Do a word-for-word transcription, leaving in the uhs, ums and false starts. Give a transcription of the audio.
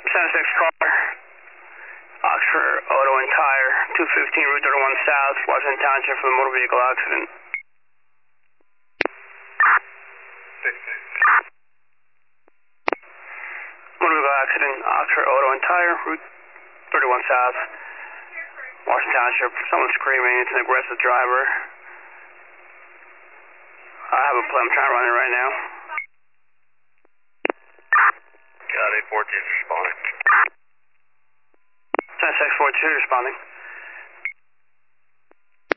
ten six car. Oxford Auto and Tire, two fifteen Route thirty-one South, Washington Township for the motor vehicle accident. Motor vehicle accident, Oxford Auto and Tire, Route thirty-one South, Washington Township. Someone screaming, it's an aggressive driver. I have a play, I'm trying to run it right now. Got it, fourteen responding. ten six four two responding.